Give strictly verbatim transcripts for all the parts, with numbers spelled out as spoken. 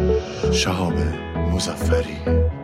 شهاب مظفری.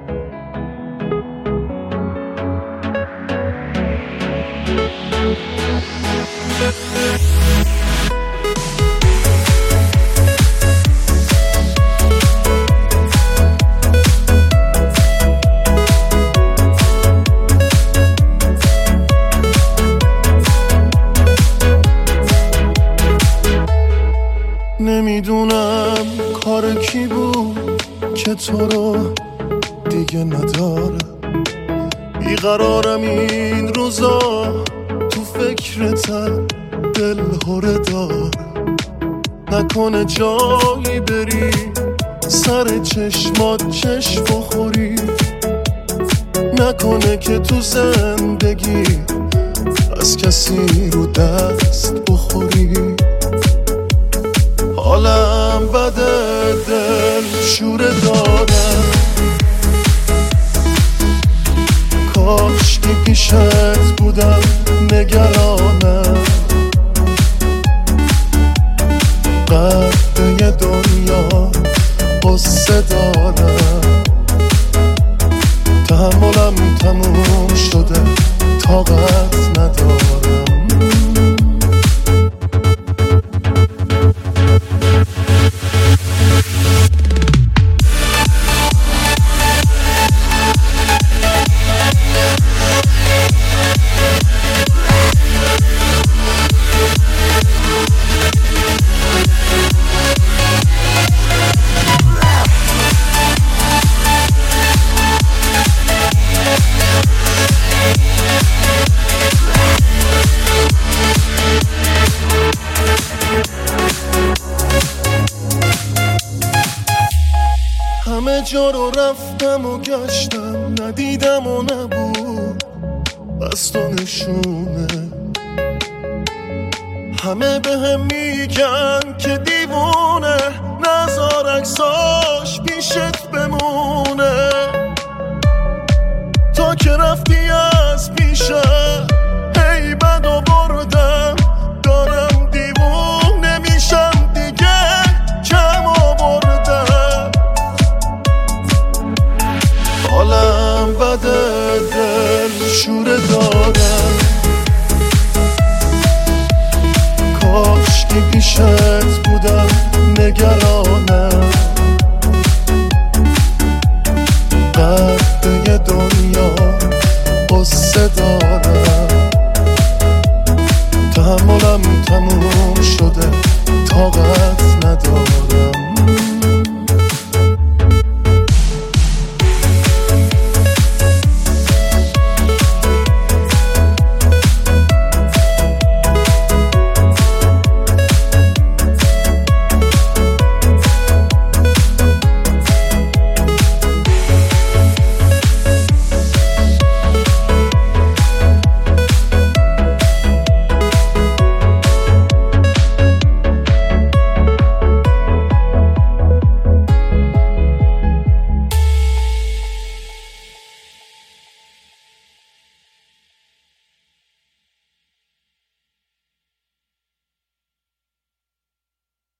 نمیدونم کار کی بود که تو رو دیگه نداره، بیقرارم این روزا، تو فکرتم دل هره داره. نکنه جایی بری سر چشمات چشم بخوری، نکنه که تو زندگی از کسی رو دست بخوری. حالم بده، دل شوره دارم، کاش که پیشت بودم نگرانم. قدر دنیا قصه دارم، تحملم تموم شده، طاقت ندارم. همه جا رو رفتم و گشتم، ندیدم و نبود بس تو نشونه. همه به هم میگن که دیوونه، نزار عکساش پیشت بمونه. تا که رفتی از پیشم هی بد آوردم، دارم دیوونه میشم دیگه، کم آوردم. حالم بده، دل شوره دارم، کاش که پیشت بودم نگران.